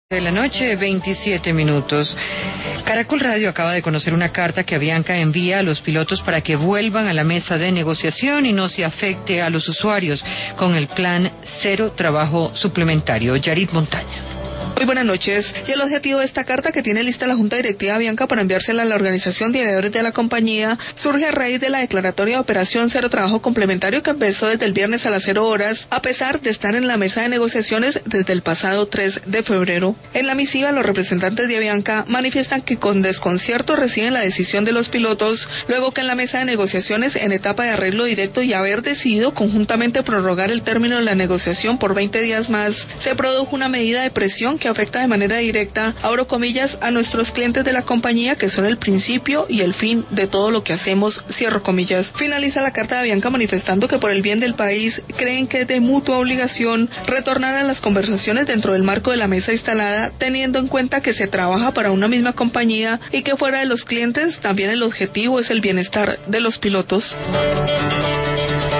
De la noche, 27 minutos. Caracol Radio acaba de conocer una carta que Avianca envía a los pilotos para que vuelvan a la mesa de negociación y no se afecte a los usuarios con el plan Cero Trabajo Suplementario. Yarit Montaña. Muy buenas noches. Y el objetivo de esta carta, que tiene lista la Junta Directiva Avianca para enviársela a la Organización de Aviadores de la compañía, surge a raíz de la declaratoria de Operación Cero Trabajo Complementario que empezó desde el viernes a las 0 horas, a pesar de estar en la mesa de negociaciones desde el pasado 3 de febrero. En la misiva, los representantes de Avianca manifiestan que con desconcierto reciben la decisión de los pilotos, luego que en la mesa de negociaciones, en etapa de arreglo directo y haber decidido conjuntamente prorrogar el término de la negociación por 20 días más, se produjo una medida de presión que afecta de manera directa, abro comillas, a nuestros clientes de la compañía, que son el principio y el fin de todo lo que hacemos, cierro comillas. Finaliza la carta de Avianca manifestando que por el bien del país creen que es de mutua obligación retornar a las conversaciones dentro del marco de la mesa instalada, teniendo en cuenta que se trabaja para una misma compañía y que fuera de los clientes también el objetivo es el bienestar de los pilotos.